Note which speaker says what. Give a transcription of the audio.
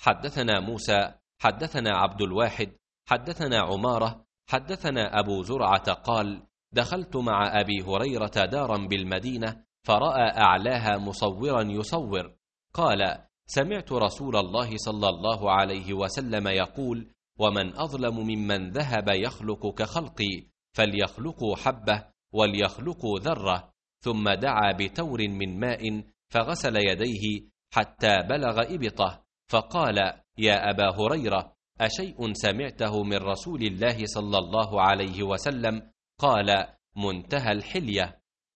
Speaker 1: حدثنا موسى حدثنا عبد الواحد حدثنا عمارة حدثنا أبو زرعة قال: دخلت مع أبي هريرة دارا بالمدينة فرأى أعلاها مصورا يصور، قال: سمعت رسول الله صلى الله عليه وسلم يقول: ومن أظلم ممن ذهب يخلق كخلقي، فليخلقوا حبة وليخلقوا ذرة. ثم دعا بتور من ماء فغسل يديه حتى بلغ إبطه، فقال: يا أبا هريرة، أشيء سمعته من رسول الله صلى الله عليه وسلم؟ قال: منتهى الحلية.